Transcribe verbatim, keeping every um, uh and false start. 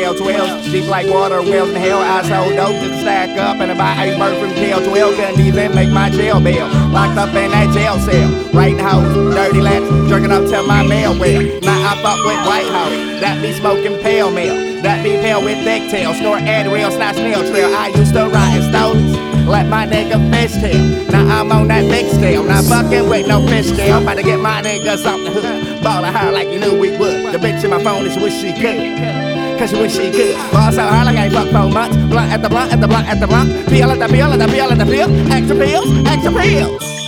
K twelve. Deep like water, wells in hell. I sold dope to stack up and buy iceberg from K twelve. Couldn't even make my jail bail. Locked up in that jail cell. Writing hoes, dirty laps, jerking up to my mail well. Now I fuck with White House. That be smoking pale mail. That be pale with thick tail. Snort Adderall, snot snail trail. I used to ride in stones. Let my nigga fish tail. Now I'm on that big scale. Not fucking with no fish scale. About to get my niggas off the hook. Ballin' hard like you knew we would. The bitch in my phone is wish she could. Cause she wish she could. Ball so hard like I ain't fucked four months. Blunt at the blunt, at the blunt, at the blunt. Peel at the peel, at the peel, at the peel. Extra pills, extra pills.